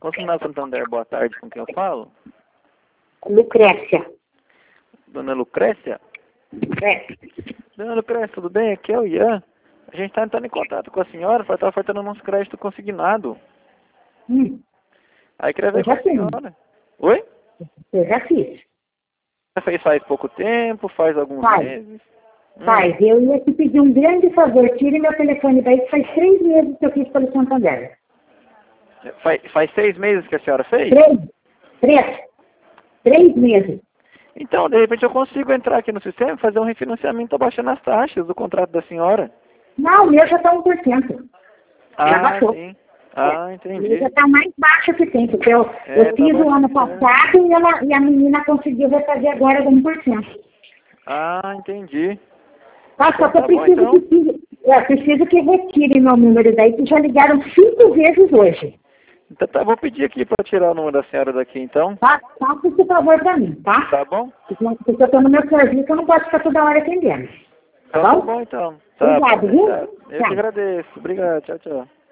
Consignado Santander, boa tarde, com quem eu falo? Lucrécia. Dona Lucrécia? É. Dona Lucrécia, tudo bem? Aqui é o Ian. A gente está entrando em contato com a senhora para estar ofertando nosso crédito consignado. Aí queria ver Eu com já a fiz. senhora. Oi? Eu já fiz. Você fez faz pouco tempo, faz alguns Faz. meses? Faz. Eu ia te pedir um grande favor. Tire meu telefone daí, que faz 3 meses que eu fiz pelo Santander. Faz 6 meses que a senhora fez? 3 meses. Então, de repente eu consigo entrar aqui no sistema e fazer um refinanciamento abaixando as taxas do contrato da senhora. Não, o meu já está 1%. Já baixou. Sim. Ah, O meu entendi. já está mais baixo que tem, porque eu Tá fiz o ano baixando, passado e a menina conseguiu refazer agora de 1%. Ah, entendi. Tá, só que eu Tá bom, preciso que retire meu número daí, que já ligaram 5 vezes hoje. Então tá, vou pedir aqui para tirar o número da senhora daqui, então. Tá? Faça esse favor pra mim, tá? Tá bom? Porque eu tô no meu serviço, eu não posso ficar toda hora atendendo. Tá Tá bom? bom, então. Tá, Obrigado, pode viu? deixar. Eu Tchau. que agradeço. Obrigado. Tchau, tchau.